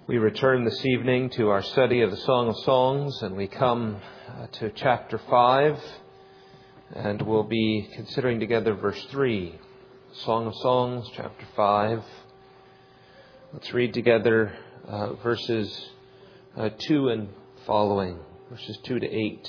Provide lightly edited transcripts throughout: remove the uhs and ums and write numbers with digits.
We return this evening to our study of the Song of Songs, and we come to chapter 5, and we'll be considering together verse 3. Song of Songs, chapter 5. Let's read together verses 2 and following, verses 2 to 8.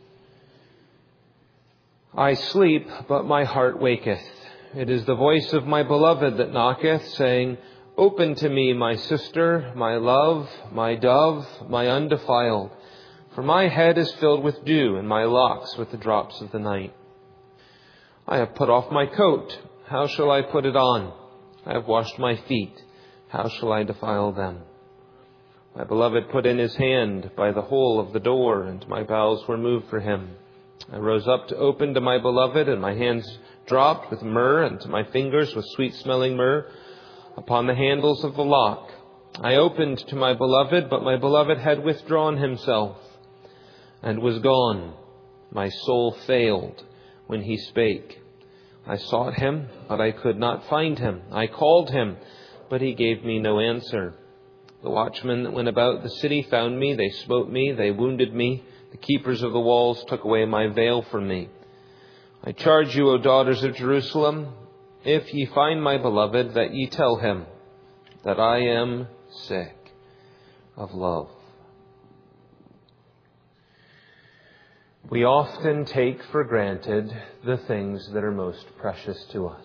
I sleep, but my heart waketh. It is the voice of my beloved that knocketh, saying, Open to me, my sister, my love, my dove, my undefiled. For my head is filled with dew, and my locks with the drops of the night. I have put off my coat. How shall I put it on? I have washed my feet. How shall I defile them? My beloved put in his hand by the hole of the door, and my bowels were moved for him. I rose up to open to my beloved, and my hands dropped with myrrh, and to my fingers with sweet-smelling myrrh upon the handles of the lock. I opened to my beloved, but my beloved had withdrawn himself and was gone. My soul failed when he spake. I sought him, but I could not find him. I called him, but he gave me no answer. The watchmen that went about the city found me. They smote me. They wounded me. The keepers of the walls took away my veil from me. I charge you, O daughters of Jerusalem, if ye find my beloved, that ye tell him that I am sick of love. We often take for granted the things that are most precious to us.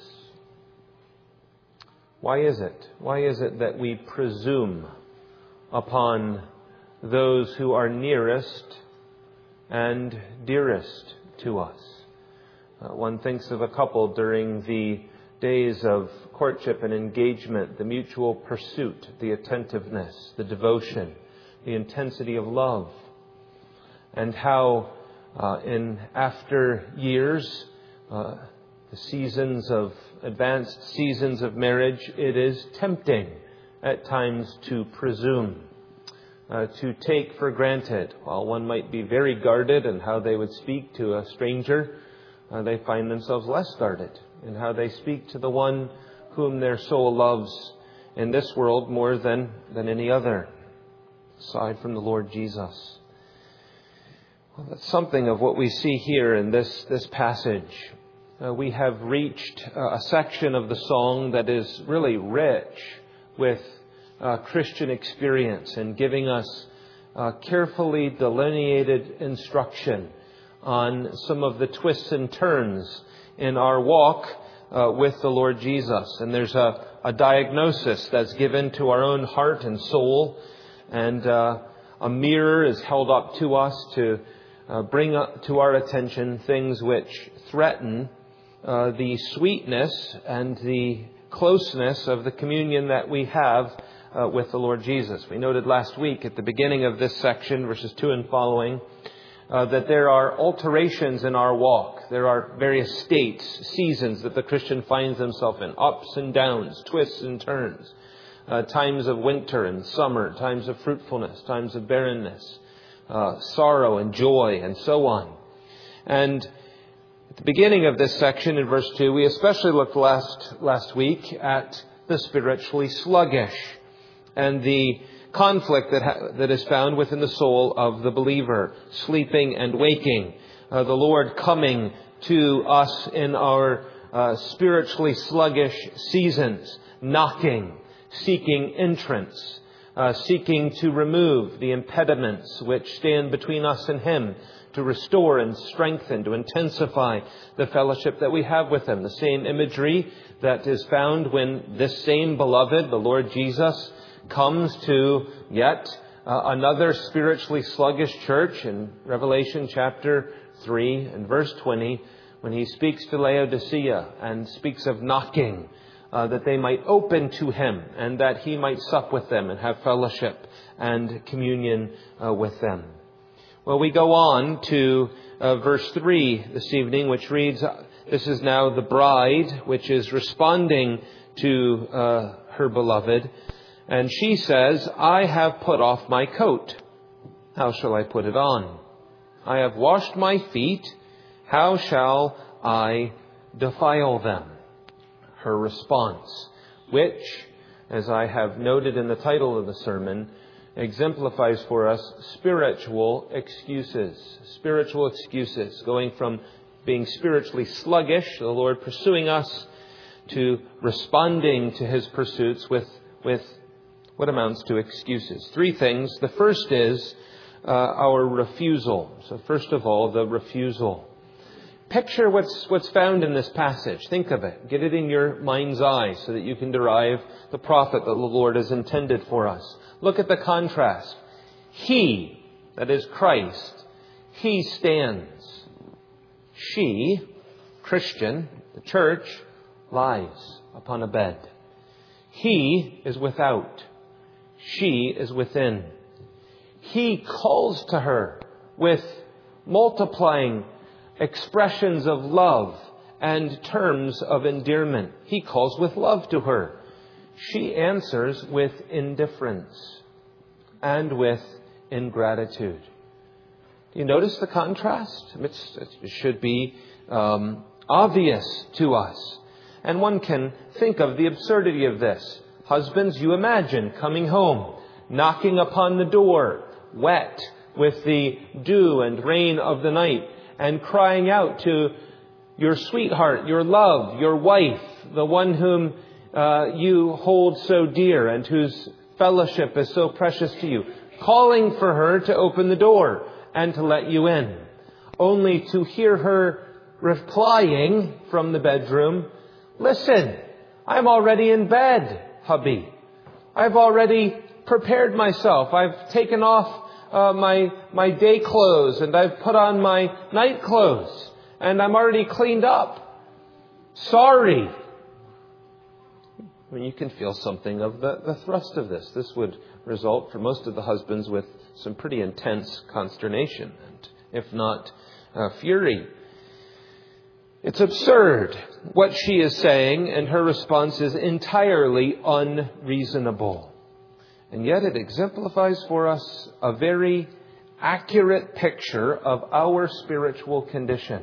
Why is it? Why is it that we presume upon those who are nearest and dearest to us? One thinks of a couple during the days of courtship and engagement, the mutual pursuit, the attentiveness, the devotion, the intensity of love, and how in after years, the advanced seasons of marriage, it is tempting at times to presume, to take for granted. While one might be very guarded in how they would speak to a stranger, they find themselves less guarded in how they speak to the one whom their soul loves in this world more than any other, aside from the Lord Jesus. Well, that's something of what we see here in this passage. We have reached a section of the song that is really rich with Christian experience and giving us carefully delineated instruction on some of the twists and turns in our walk with the Lord Jesus. And there's a diagnosis that's given to our own heart and soul, and a mirror is held up to us to bring up to our attention things which threaten the sweetness and the closeness of the communion that we have with the Lord Jesus. We noted last week at the beginning of this section, verses 2 and following, that there are alterations in our walk. There are various states, seasons that the Christian finds himself in, ups and downs, twists and turns, times of winter and summer, times of fruitfulness, times of barrenness, sorrow and joy, and so on. And at the beginning of this section in verse 2, we especially looked last week at the spiritually sluggish and the conflict that is found within the soul of the believer, sleeping and waking. The Lord coming to us in our spiritually sluggish seasons, knocking, seeking entrance, seeking to remove the impediments which stand between us and Him, to restore and strengthen, to intensify the fellowship that we have with Him. The same imagery that is found when this same beloved, the Lord Jesus, comes to yet another spiritually sluggish church in Revelation chapter 3 and verse 20, when He speaks to Laodicea and speaks of knocking, that they might open to Him and that He might sup with them and have fellowship and communion with them. Well, we go on to verse 3 this evening, which reads, this is now the bride, which is responding to her beloved. And she says, I have put off my coat. How shall I put it on? I have washed my feet. How shall I defile them? Her response, which as I have noted in the title of the sermon, exemplifies for us spiritual excuses. Spiritual excuses, going from being spiritually sluggish, the Lord pursuing us, to responding to His pursuits with what amounts to excuses. Three things. The first is our refusal. So first of all, the refusal. Picture what's found in this passage. Think of it. Get it in your mind's eye so that you can derive the profit that the Lord has intended for us. Look at the contrast. He, that is Christ, He stands. She, Christian, the church, lies upon a bed. He is without. She is within. He calls to her with multiplying expressions of love and terms of endearment. He calls with love to her. She answers with indifference and with ingratitude. Do you notice the contrast? It should be obvious to us. And one can think of the absurdity of this. Husbands, you imagine coming home, knocking upon the door, wet with the dew and rain of the night, and crying out to your sweetheart, your love, your wife, the one whom you hold so dear and whose fellowship is so precious to you, calling for her to open the door and to let you in, only to hear her replying from the bedroom, "Listen, I'm already in bed, hubby. I've already prepared myself. I've taken off my day clothes and I've put on my night clothes and I'm already cleaned up. Sorry." I mean, you can feel something of the thrust of this. This would result for most of the husbands with some pretty intense consternation and, if not, fury. It's absurd what she is saying, and her response is entirely unreasonable. And yet it exemplifies for us a very accurate picture of our spiritual condition.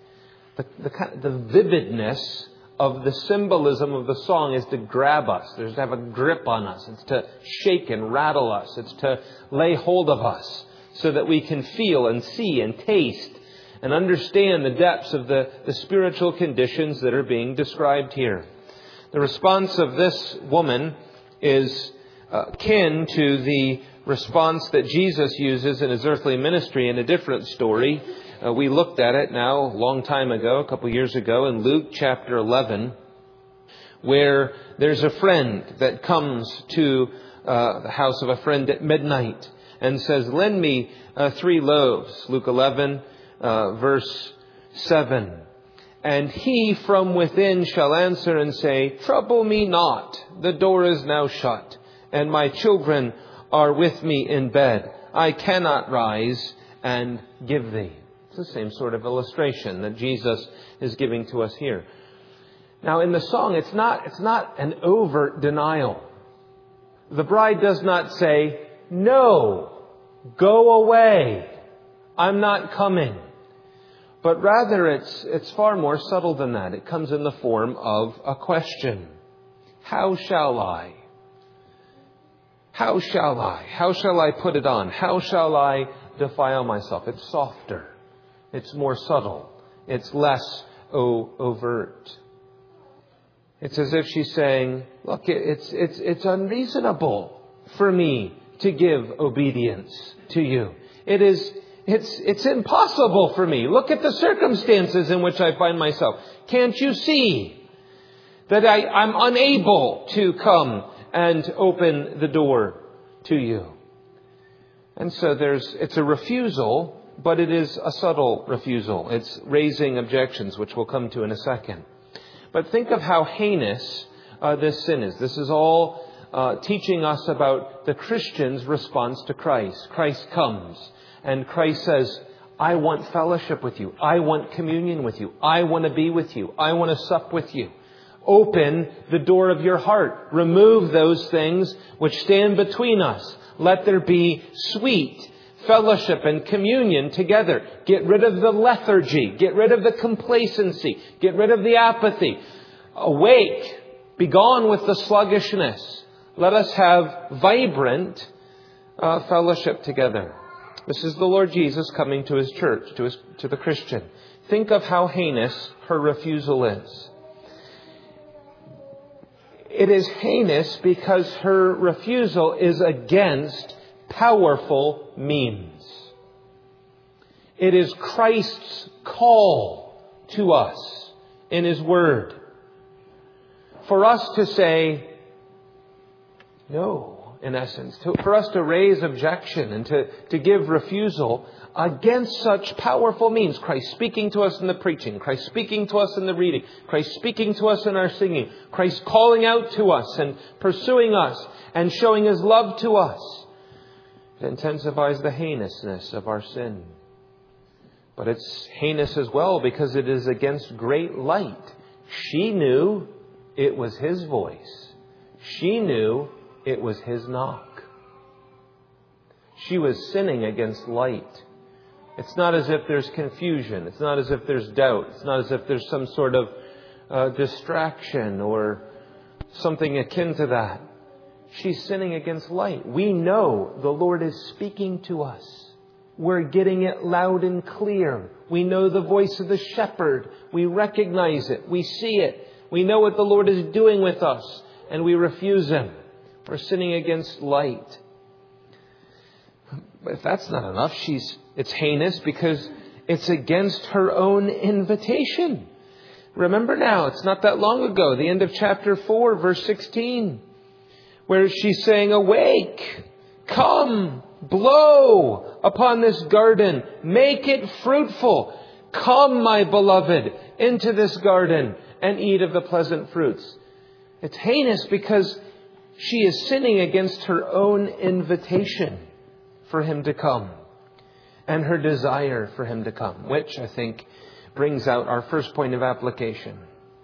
The vividness of the symbolism of the song is to grab us. There's to have a grip on us. It's to shake and rattle us. It's to lay hold of us so that we can feel and see and taste and understand the depths of the spiritual conditions that are being described here. The response of this woman is kin to the response that Jesus uses in His earthly ministry in a different story. We looked at it now a long time ago, a couple years ago, in Luke chapter 11, where there's a friend that comes to the house of a friend at midnight and says, "Lend me 3 loaves." Luke 11, verse 7. "And he from within shall answer and say, Trouble me not, the door is now shut, and my children are with me in bed. I cannot rise and give thee." It's the same sort of illustration that Jesus is giving to us here. Now, in the song, it's not an overt denial. The bride does not say, "No, go away. I'm not coming." But rather, it's far more subtle than that. It comes in the form of a question. How shall I? How shall I? How shall I put it on? How shall I defile myself? It's softer. It's more subtle. It's less overt. It's as if she's saying, look, it's unreasonable for me to give obedience to you. It's impossible for me. Look at the circumstances in which I find myself. Can't you see that I'm unable to come and open the door to you? And so it's a refusal, but it is a subtle refusal. It's raising objections, which we'll come to in a second. But think of how heinous this sin is. This is all teaching us about the Christian's response to Christ. Christ comes and Christ says, "I want fellowship with you. I want communion with you. I want to be with you. I want to sup with you. Open the door of your heart. Remove those things which stand between us. Let there be sweet fellowship and communion together. Get rid of the lethargy. Get rid of the complacency. Get rid of the apathy. Awake. Be gone with the sluggishness. Let us have vibrant fellowship together. This is the Lord Jesus coming to His church, to the Christian. Think of how heinous her refusal is. It is heinous because her refusal is against powerful means. It is Christ's call to us in His Word. For us to say no, in essence, for us to raise objection and to give refusal against such powerful means. Christ speaking to us in the preaching, Christ speaking to us in the reading, Christ speaking to us in our singing, Christ calling out to us and pursuing us and showing His love to us. It intensifies the heinousness of our sin. But it's heinous as well because it is against great light. She knew it was His voice. She knew it was His knock. She was sinning against light. It's not as if there's confusion. It's not as if there's doubt. It's not as if there's some sort of distraction or something akin to that. She's sinning against light. We know the Lord is speaking to us. We're getting it loud and clear. We know the voice of the shepherd. We recognize it. We see it. We know what the Lord is doing with us, and we refuse Him. We're sinning against light. But if that's not enough, it's heinous because it's against her own invitation. Remember now, it's not that long ago, the end of chapter 4, verse 16, where she's saying, "Awake, come, blow upon this garden, make it fruitful. Come, my beloved, into this garden and eat of the pleasant fruits." It's heinous because she is sinning against her own invitation for Him to come and her desire for Him to come, which I think brings out our first point of application.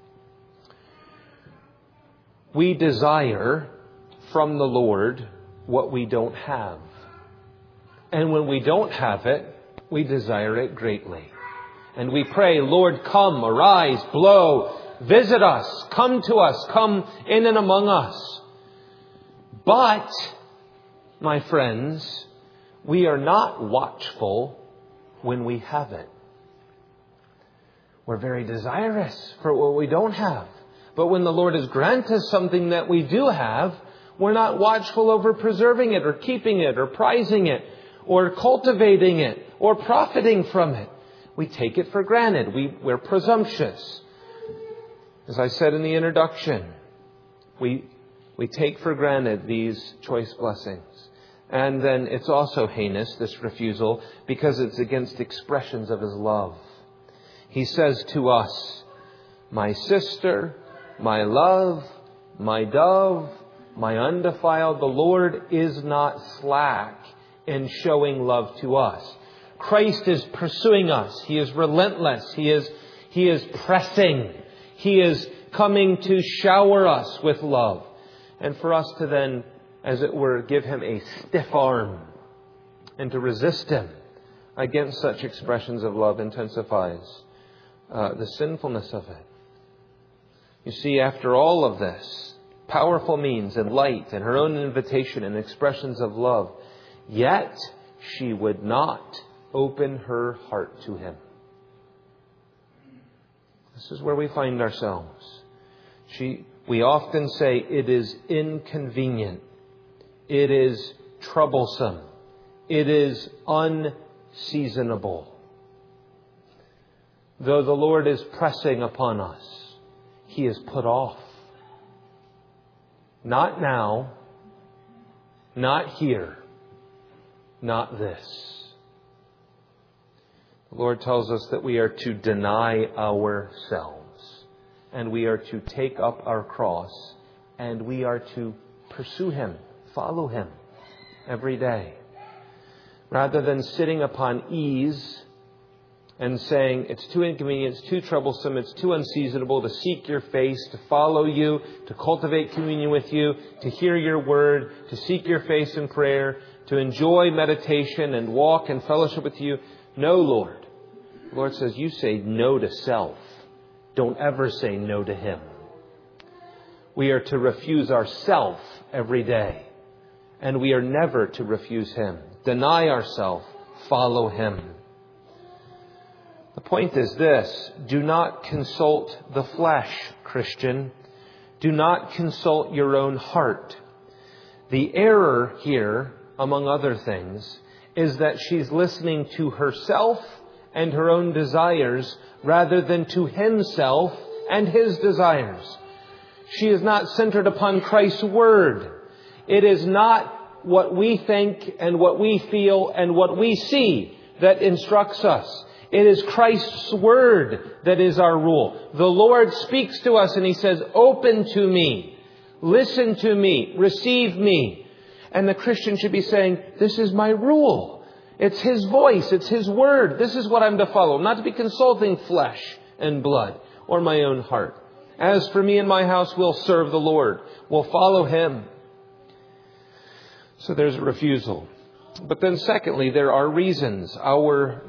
We desire from the Lord what we don't have. And when we don't have it, we desire it greatly. And we pray, "Lord, come, arise, blow, visit us, come to us, come in and among us." But, my friends, we are not watchful when we have it. We're very desirous for what we don't have. But when the Lord has granted us something that we do have, we're not watchful over preserving it or keeping it or prizing it or cultivating it or profiting from it. We take it for granted. We're presumptuous. As I said in the introduction, we take for granted these choice blessings. And then it's also heinous, this refusal, because it's against expressions of His love. He says to us, "My sister, my love, my dove, my undefiled," the Lord is not slack in showing love to us. Christ is pursuing us. He is relentless. He is pressing. He is coming to shower us with love. And for us to then, as it were, give Him a stiff arm and to resist Him against such expressions of love intensifies the sinfulness of it. You see, after all of this, powerful means and light and her own invitation and expressions of love, yet she would not open her heart to Him. This is where we find ourselves. We often say it is inconvenient. It is troublesome. It is unseasonable. Though the Lord is pressing upon us, He is put off. Not now, not here, not this. The Lord tells us that we are to deny ourselves, and we are to take up our cross, and we are to pursue Him, follow Him every day. Rather than sitting upon ease and saying, "It's too inconvenient, it's too troublesome, it's too unseasonable to seek Your face, to follow You, to cultivate communion with You, to hear Your word, to seek Your face in prayer, to enjoy meditation and walk in fellowship with You." No, Lord. The Lord says, you say no to self. Don't ever say no to Him. We are to refuse ourselves every day. And we are never to refuse Him. Deny ourselves, follow Him. The point is this: do not consult the flesh, Christian. Do not consult your own heart. The error here, among other things, is that she's listening to herself and her own desires rather than to Himself and His desires. She is not centered upon Christ's Word. It is not what we think and what we feel and what we see that instructs us. It is Christ's Word that is our rule. The Lord speaks to us and He says, "Open to me, listen to me, receive me." And the Christian should be saying, "This is my rule. It's His voice, it's His Word. This is what I'm to follow." Not to be consulting flesh and blood or my own heart. "As for me and my house, we'll serve the Lord. We'll follow Him." So there's a refusal. But then secondly, there are reasons, our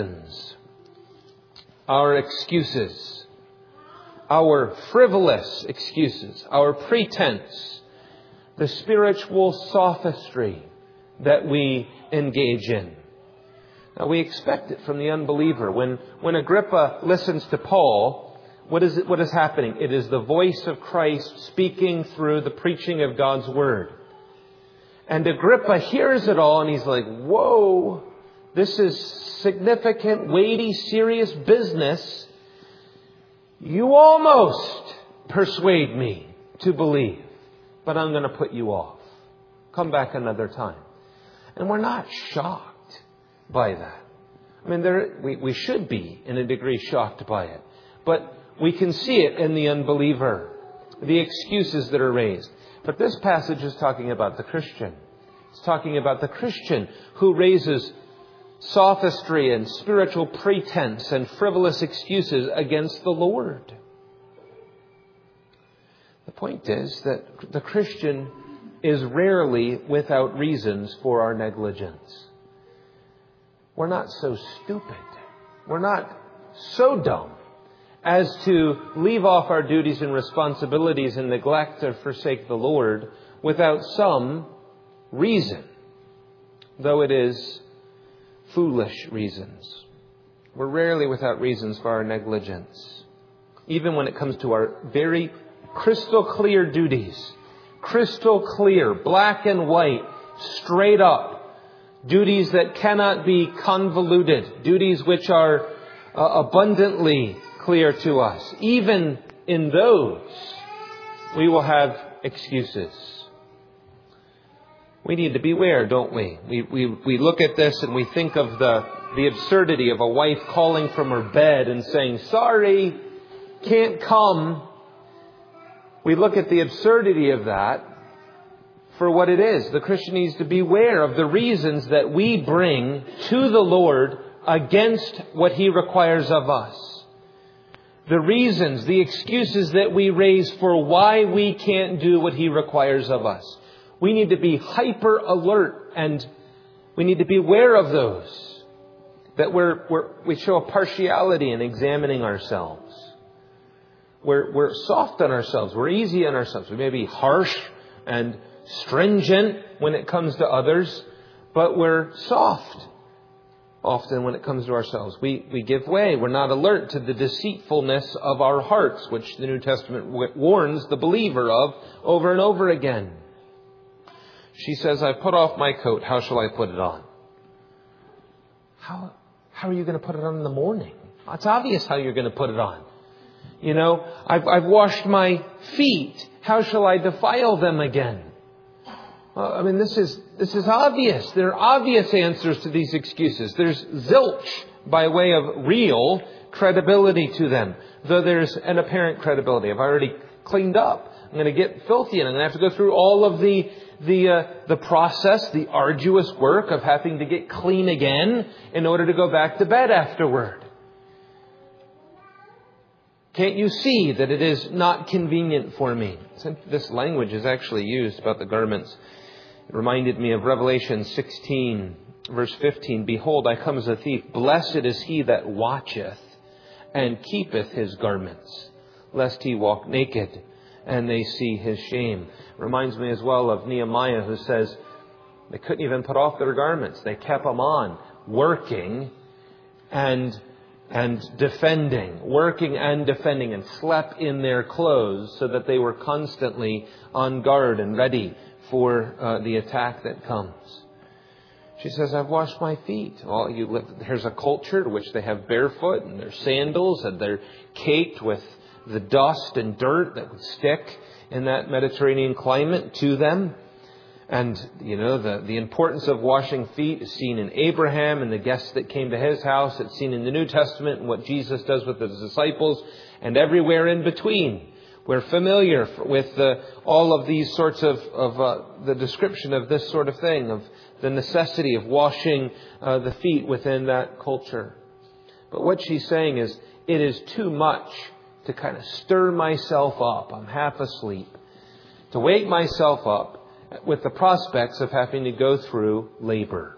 excuses, our frivolous excuses, our pretense, the spiritual sophistry that we engage in. Now, we expect it from the unbeliever. When Agrippa listens to Paul, what is happening? It is the voice of Christ speaking through the preaching of God's Word. And Agrippa hears it all and he's like, "Whoa, this is significant, weighty, serious business. You almost persuade me to believe, but I'm going to put you off. Come back another time." And we're not shocked by that. I mean, we should be, in a degree, shocked by it. But we can see it in the unbeliever, the excuses that are raised. But this passage is talking about the Christian. It's talking about the Christian who raises sophistry and spiritual pretense and frivolous excuses against the Lord. The point is that the Christian is rarely without reasons for our negligence. We're not so stupid. We're not so dumb as to leave off our duties and responsibilities and neglect or forsake the Lord without some reason, though it is foolish reasons. We're rarely without reasons for our negligence, even when it comes to our very crystal clear duties, crystal clear, black and white, straight up, duties that cannot be convoluted, duties which are abundantly clear to us. Even in those, we will have excuses. We need to beware, don't we? We look at this and we think of the absurdity of a wife calling from her bed and saying, "Sorry, can't come." We look at the absurdity of that for what it is. The Christian needs to beware of the reasons that we bring to the Lord against what He requires of us. The reasons, the excuses that we raise for why we can't do what He requires of us. We need to be hyper alert and we need to be aware of those. That we show a partiality in examining ourselves. We're soft on ourselves. We're easy on ourselves. We may be harsh and stringent when it comes to others, but we're soft often when it comes to ourselves. We give way. We're not alert to the deceitfulness of our hearts, which the New Testament warns the believer of over and over again. She says, "I put off my coat. How shall I put it on?" How are you going to put it on in the morning? It's obvious how you're going to put it on. You know, I've washed my feet. How shall I defile them again? I mean, this is obvious. There are obvious answers to these excuses. There's zilch by way of real credibility to them, though there's an apparent credibility. I've already cleaned up. I'm going to get filthy and I'm going to have to go through all of the process, the arduous work of having to get clean again in order to go back to bed afterward. Can't you see that it is not convenient for me? This language is actually used about the garments. It reminded me of Revelation 16, verse 15. "Behold, I come as a thief. Blessed is he that watcheth and keepeth his garments, lest he walk naked and they see his shame. Reminds me as well of Nehemiah, who says they couldn't even put off their garments. They kept them on, working and defending, and slept in their clothes so that they were constantly on guard and ready for the attack that comes. She says, I've washed my feet. Well, there's a culture to which they have barefoot and their sandals, and they're caked with the dust and dirt that would stick in that Mediterranean climate to them. And, the importance of washing feet is seen in Abraham and the guests that came to his house. It's seen in the New Testament and what Jesus does with his disciples, and everywhere in between. We're familiar with all of these sorts of the description of this sort of thing, of the necessity of washing the feet within that culture. But what she's saying is, it is too much to kind of stir myself up. I'm half asleep. To wake myself up with the prospects of having to go through labor.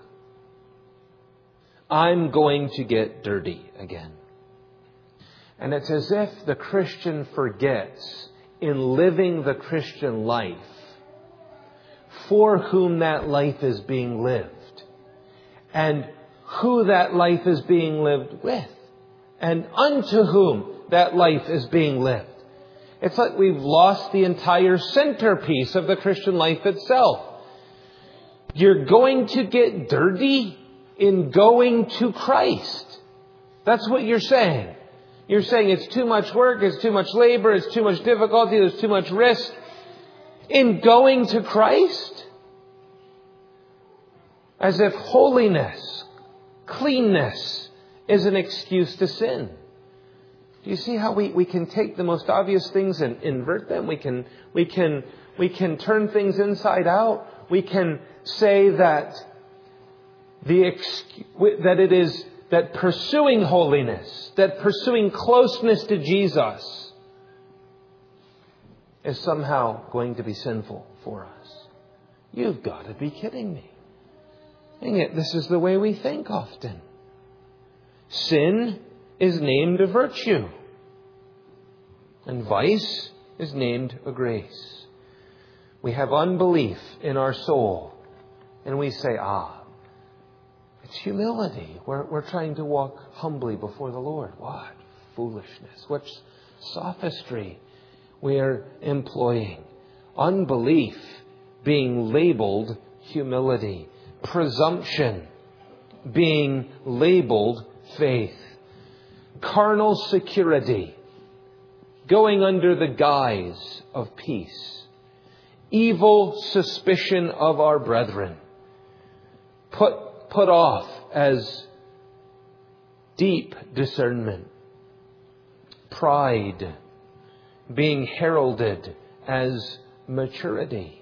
I'm going to get dirty again. And it's as if the Christian forgets, in living the Christian life, for whom that life is being lived, and who that life is being lived with, and unto whom that life is being lived. It's like we've lost the entire centerpiece of the Christian life itself. You're going to get dirty in going to Christ. That's what you're saying. You're saying it's too much work, it's too much labor, it's too much difficulty, there's too much risk in going to Christ. As if holiness, cleanness is an excuse to sin. Do you see how we can take the most obvious things and invert them? We can turn things inside out. We can say that that pursuing holiness, that pursuing closeness to Jesus is somehow going to be sinful for us. You've got to be kidding me. And yet this is the way we think often. Sin is named a virtue, and vice is named a grace. We have unbelief in our soul, and we say, it's humility. We're trying to walk humbly before the Lord. What foolishness. What sophistry we are employing. Unbelief being labeled humility. Presumption being labeled faith. Carnal security going under the guise of peace. Evil suspicion of our brethren put off as deep discernment. Pride being heralded as maturity.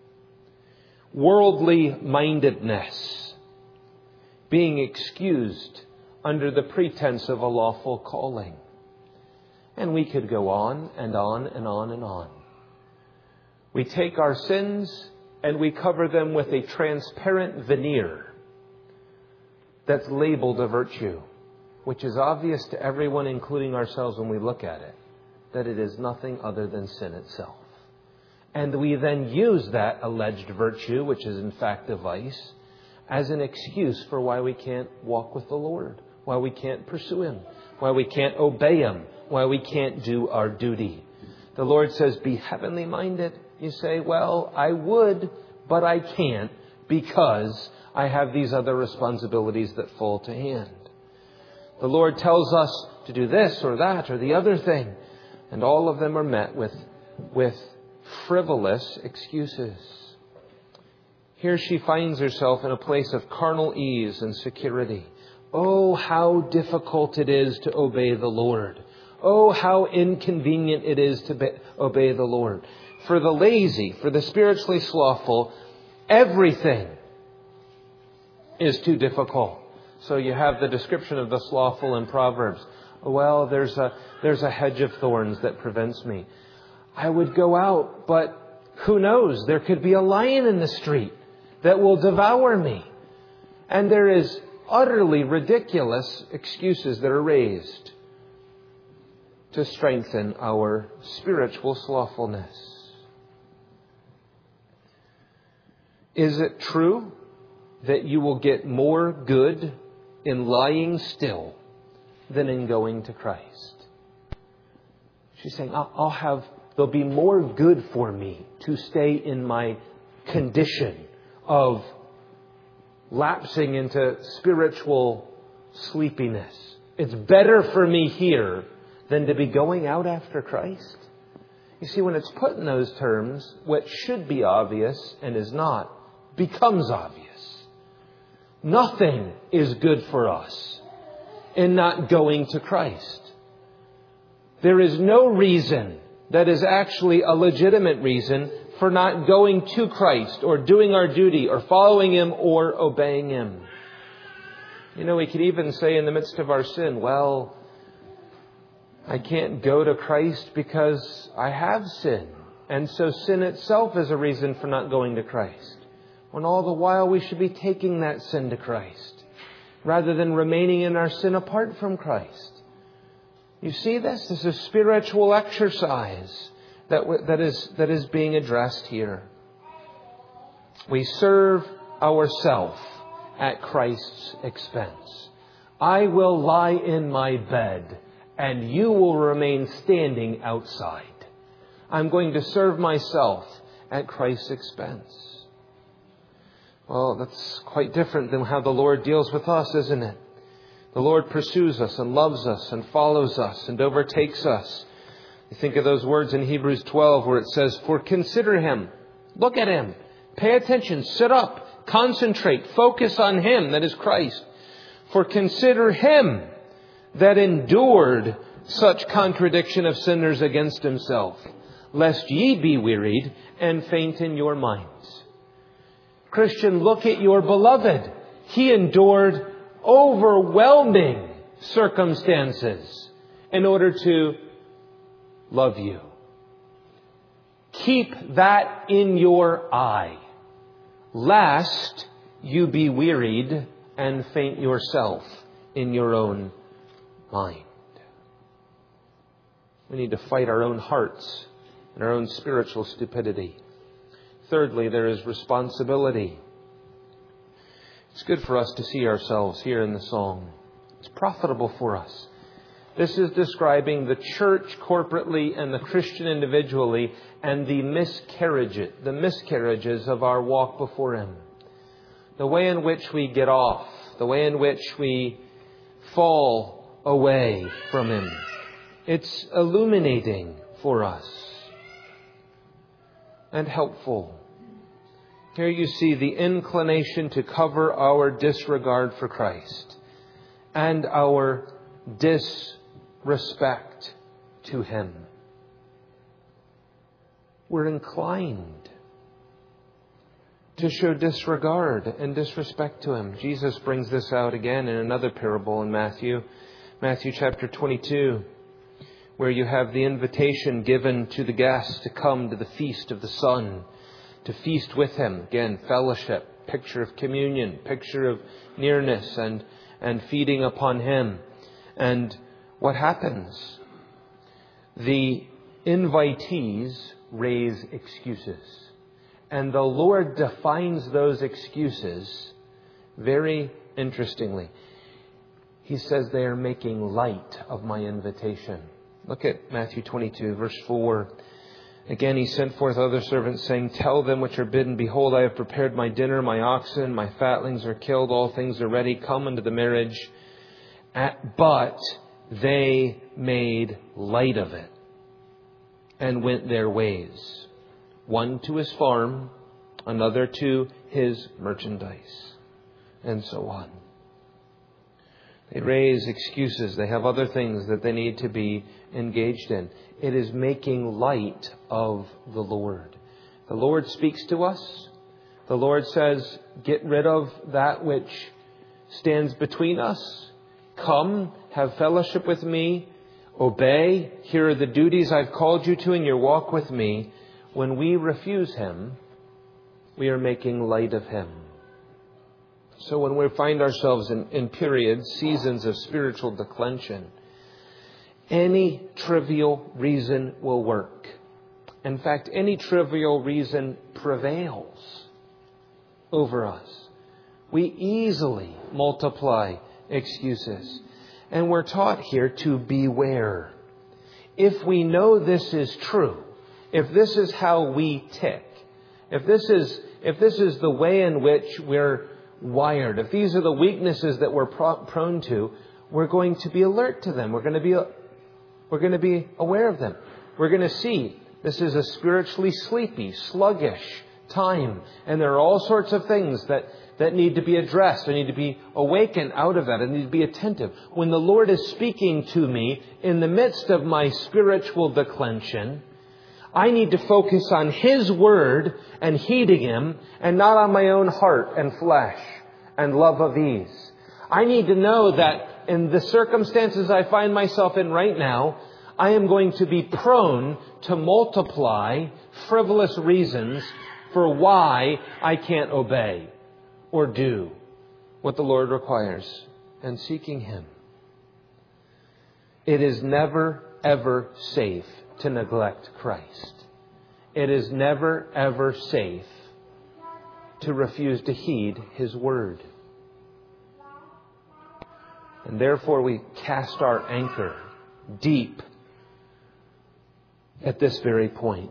Worldly mindedness being excused under the pretense of a lawful calling. And we could go on and on and on and on. We take our sins and we cover them with a transparent veneer that's labeled a virtue, which is obvious to everyone, including ourselves, when we look at it, that it is nothing other than sin itself. And we then use that alleged virtue, which is in fact a vice, as an excuse for why we can't walk with the Lord, why we can't pursue Him, why we can't obey Him, why we can't do our duty. The Lord says, be heavenly minded. You say, well, I would, but I can't because I have these other responsibilities that fall to hand. The Lord tells us to do this or that or the other thing, and all of them are met with frivolous excuses. Here she finds herself in a place of carnal ease and security. Oh, how difficult it is to obey the Lord. Oh, how inconvenient it is to obey the Lord. For the lazy, for the spiritually slothful, everything is too difficult. So you have the description of the slothful in Proverbs. Well, there's a hedge of thorns that prevents me. I would go out, but who knows? There could be a lion in the street that will devour me. And there is utterly ridiculous excuses that are raised. to strengthen our spiritual slothfulness. Is it true that you will get more good in lying still than in going to Christ? She's saying, there'll be more good for me to stay in my condition of lapsing into spiritual sleepiness. It's better for me here than to be going out after Christ. You see, when it's put in those terms, what should be obvious and is not becomes obvious. Nothing is good for us in not going to Christ. There is no reason that is actually a legitimate reason for not going to Christ or doing our duty or following Him or obeying Him. You know, we could even say in the midst of our sin, well, I can't go to Christ because I have sin. And so sin itself is a reason for not going to Christ. When all the while we should be taking that sin to Christ rather than remaining in our sin apart from Christ. You see this? This is a spiritual exercise that is being addressed here. We serve ourselves at Christ's expense. I will lie in my bed and you will remain standing outside. I'm going to serve myself at Christ's expense. Well, that's quite different than how the Lord deals with us, isn't it? The Lord pursues us and loves us and follows us and overtakes us. You think of those words in Hebrews 12 where it says, for consider Him, look at Him, pay attention, sit up, concentrate, focus on Him, that is Christ. For consider Him that endured such contradiction of sinners against Himself, lest ye be wearied and faint in your minds. Christian, look at your beloved. He endured overwhelming circumstances in order to love you. Keep that in your eye, lest you be wearied and faint yourself in your own mind. We need to fight our own hearts and our own spiritual stupidity. Thirdly, there is responsibility. It's good for us to see ourselves here in the song. It's profitable for us. This is describing the church corporately and the Christian individually and the miscarriages of our walk before Him. The way in which we get off, the way in which we fall away from Him. It's illuminating for us and helpful. Here you see the inclination to cover our disregard for Christ and our disrespect to Him. We're inclined to show disregard and disrespect to Him. Jesus brings this out again in another parable in Matthew chapter 22, where you have the invitation given to the guests to come to the feast of the Son, to feast with Him. Again, fellowship, picture of communion, picture of nearness and feeding upon Him. And what happens? The invitees raise excuses. And the Lord defines those excuses very interestingly. He says they are making light of my invitation. Look at Matthew 22, verse 4. Again, He sent forth other servants, saying, tell them which are bidden, behold, I have prepared my dinner, my oxen, my fatlings are killed, all things are ready, come unto the marriage. But they made light of it and went their ways. One to his farm, another to his merchandise, and so on. They raise excuses. They have other things that they need to be engaged in. It is making light of the Lord. The Lord speaks to us. The Lord says, get rid of that which stands between us. Come, have fellowship with me. Obey. Here are the duties I've called you to in your walk with me. When we refuse Him, we are making light of Him. So when we find ourselves in periods, seasons of spiritual declension, any trivial reason will work. In fact, any trivial reason prevails over us. We easily multiply excuses. And we're taught here to beware. If we know this is true, if this is how we tick, if this is the way in which we're wired, if these are the weaknesses that we're prone to, we're going to be alert to them. We're going to be aware of them. We're going to see this is a spiritually sleepy, sluggish time. And there are all sorts of things that need to be addressed. I need to be awakened out of that. I need to be attentive. When the Lord is speaking to me in the midst of my spiritual declension, I need to focus on His Word and heeding Him, and not on my own heart and flesh and love of ease. I need to know that in the circumstances I find myself in right now, I am going to be prone to multiply frivolous reasons for why I can't obey or do what the Lord requires, and seeking Him. It is never, ever safe to neglect Christ. It is never, ever safe to refuse to heed His Word. And therefore we cast our anchor deep at this very point.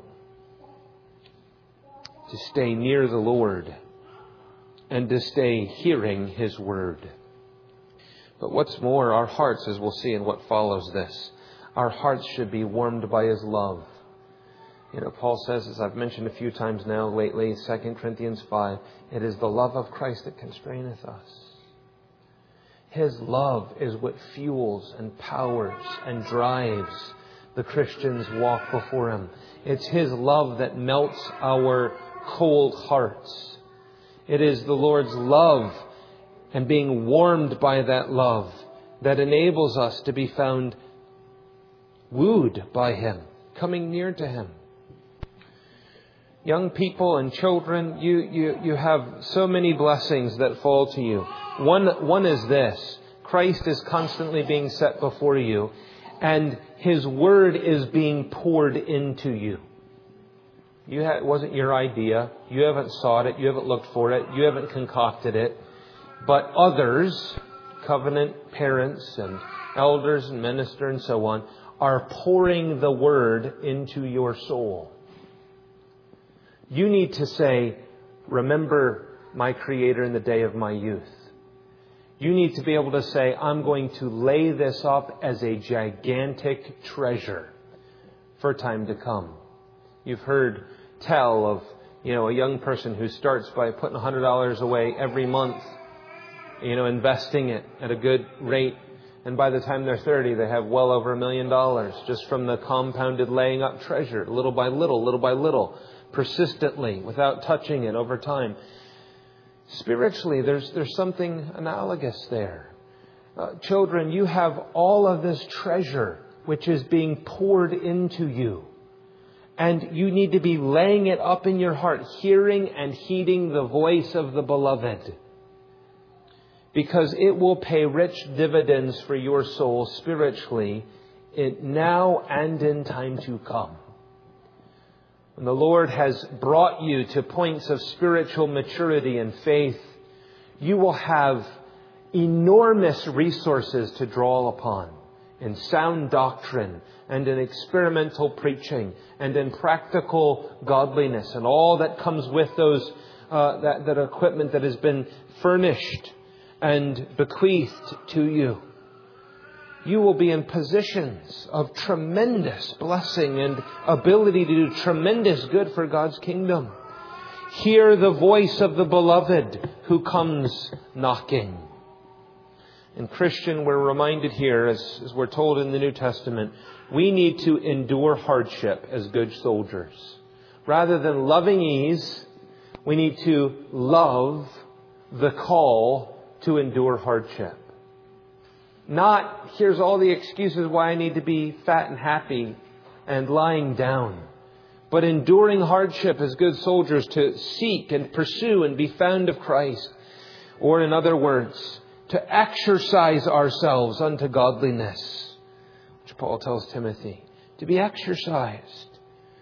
To stay near the Lord and to stay hearing His Word. But what's more, our hearts, as we'll see in what follows this, our hearts should be warmed by His love. Paul says, as I've mentioned a few times now lately, 2 Corinthians 5, it is the love of Christ that constraineth us. His love is what fuels and powers and drives the Christian's walk before Him. It's His love that melts our cold hearts. It is the Lord's love and being warmed by that love that enables us to be found wooed by Him, coming near to Him. Young people and children, you have so many blessings that fall to you. One is this: Christ is constantly being set before you, and His Word is being poured into you. It wasn't your idea. You haven't sought it. You haven't looked for it. You haven't concocted it. But others, covenant parents and elders and ministers and so on, are pouring the Word into your soul. You need to say, remember my Creator in the day of my youth. You need to be able to say, I'm going to lay this up as a gigantic treasure for time to come. You've heard tell of, a young person who starts by putting $100 away every month, investing it at a good rate. And by the time they're 30, they have well over $1 million just from the compounded laying up treasure, little by little, persistently, without touching it over time. Spiritually, there's something analogous there. Children, you have all of this treasure which is being poured into you. And you need to be laying it up in your heart, hearing and heeding the voice of the Beloved. Because it will pay rich dividends for your soul spiritually, now and in time to come. When the Lord has brought you to points of spiritual maturity and faith, you will have enormous resources to draw upon in sound doctrine and in experimental preaching and in practical godliness and all that comes with those that equipment that has been furnished and bequeathed to you. You will be in positions of tremendous blessing and ability to do tremendous good for God's kingdom. Hear the voice of the Beloved who comes knocking. And Christian, we're reminded here, as we're told in the New Testament, we need to endure hardship as good soldiers. Rather than loving ease, we need to love the call to endure hardship. Not, here's all the excuses why I need to be fat and happy and lying down. But enduring hardship as good soldiers to seek and pursue and be found of Christ. Or in other words, to exercise ourselves unto godliness. Which Paul tells Timothy, to be exercised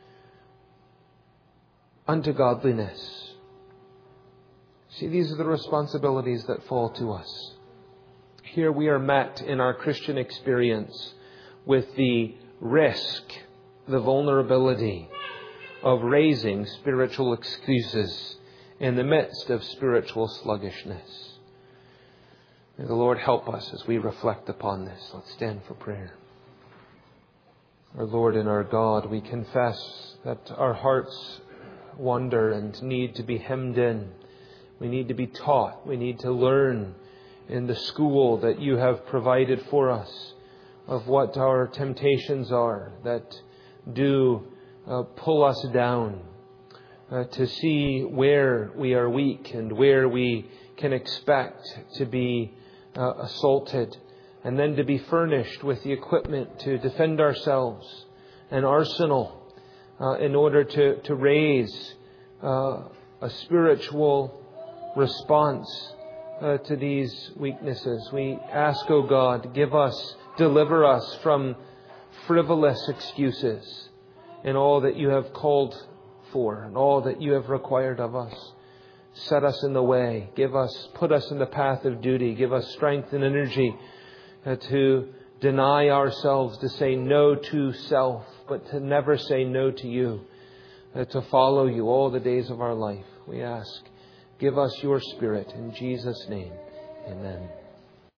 unto godliness. See, these are the responsibilities that fall to us. Here we are met in our Christian experience with the risk, the vulnerability of raising spiritual excuses in the midst of spiritual sluggishness. May the Lord help us as we reflect upon this. Let's stand for prayer. Our Lord and our God, we confess that our hearts wander and need to be hemmed in. We need to be taught. We need to learn in the school that you have provided for us of what our temptations are that do pull us down, to see where we are weak and where we can expect to be assaulted, and then to be furnished with the equipment to defend ourselves, an arsenal in order to raise a spiritual response to these weaknesses. We ask, O God, deliver us from frivolous excuses in all that you have called for and all that you have required of us. Set us in the way. Put us in the path of duty. Give us strength and energy to deny ourselves, to say no to self, but to never say no to you, to follow you all the days of our life. We ask, give us your Spirit in Jesus' name. Amen.